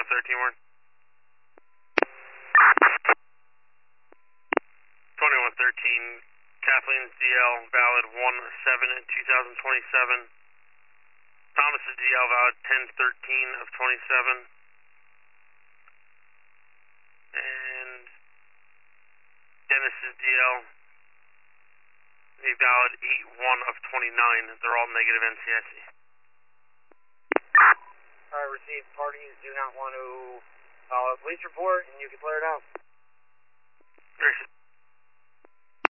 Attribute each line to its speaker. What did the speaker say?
Speaker 1: 2113, Warren. 2113, Kathleen's DL valid 1/7/2027. Thomas's DL valid 10/13 of 27. And Dennis's DL a valid 8/1 of 29. They're all negative NCIC.
Speaker 2: Alright, received. Parties do not want to follow a police report, and you can clear it out.
Speaker 1: Very good.